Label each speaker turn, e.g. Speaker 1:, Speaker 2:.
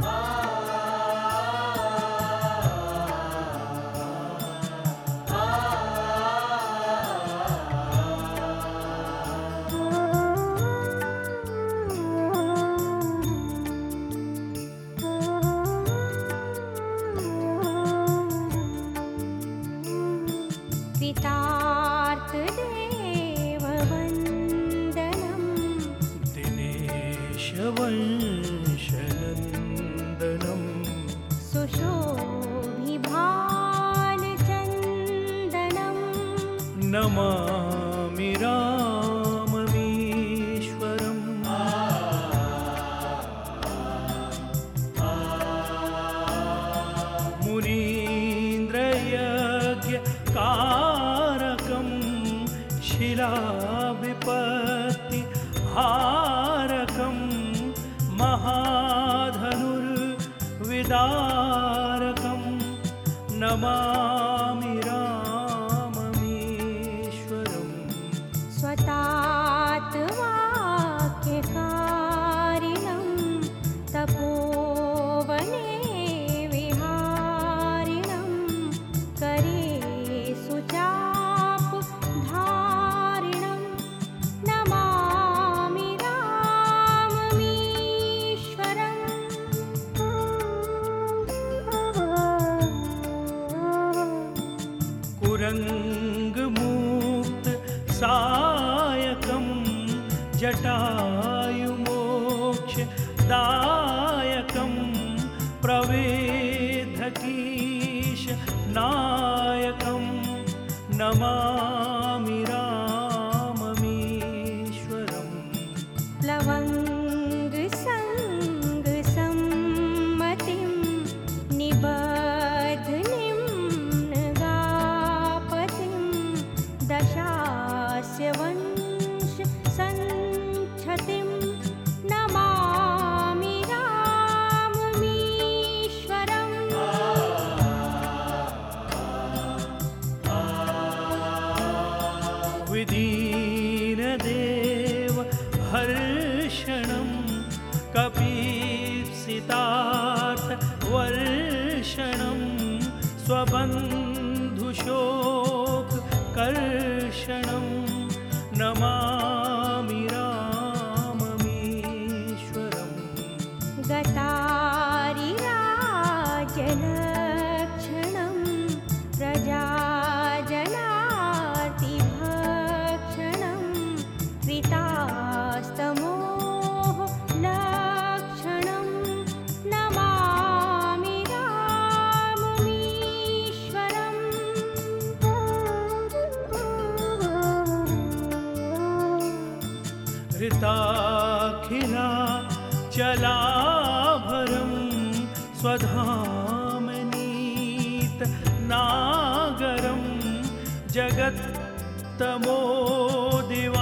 Speaker 1: दिनेशवंशनन्दनं
Speaker 2: सुशोभिभानचन्दनं
Speaker 1: नमामि राममीश्वरम् मुनीन्द्रयज्ञकारकं शिलाविपत्तिहारकं महाधनुर्विदारकं नमामि राममीश्वरम्
Speaker 2: स्वतात्वाक्यकारिणं तपोवने विहारिणं करे सुचापधारिणं नमामि राममीश्वरम्
Speaker 1: कुरङ्गमुक्तसायकं जटायुमोक्षदायकं प्रवेदकीशनायकं नमामि राममीश्वरम्
Speaker 2: प्लवङ्गसङ्गसम्मतिं निबध्निं नगापतिं दशास्य वंशसञ्छतिं नमामि राममीश्वरम्
Speaker 1: विदीनदेव हर्षणं कपीप्सितार्थवर्षणं स्वबन्धुशोककर्षणं नमामि राममीश्वरम्
Speaker 2: गतारिराजलक्षणं प्रजाजनार्तिभक्षणं कृतास्तमोहलक्षणं नमामि राममीश्वरम्
Speaker 1: हृताखिलाचलाभरं स्वधामनीतनागरं जगत्तमोदिवसं